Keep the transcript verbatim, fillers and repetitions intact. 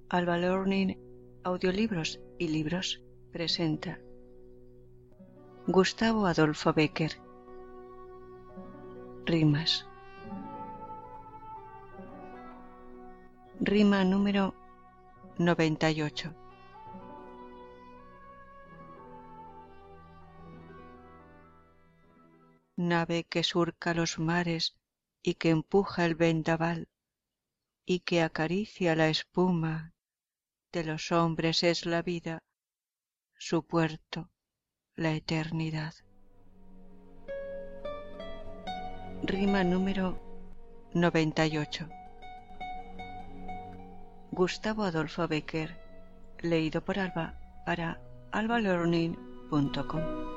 Alba Learning Audiolibros y Libros presenta Gustavo Adolfo Bécquer. Rimas. Rima número noventa y ocho. Nave que surca los mares y que empuja el vendaval y que acaricia la espuma, de los hombres es la vida, su puerto la eternidad. Rima número noventa y ocho. Gustavo Adolfo Bécquer, leído por Alba para alba learning punto com.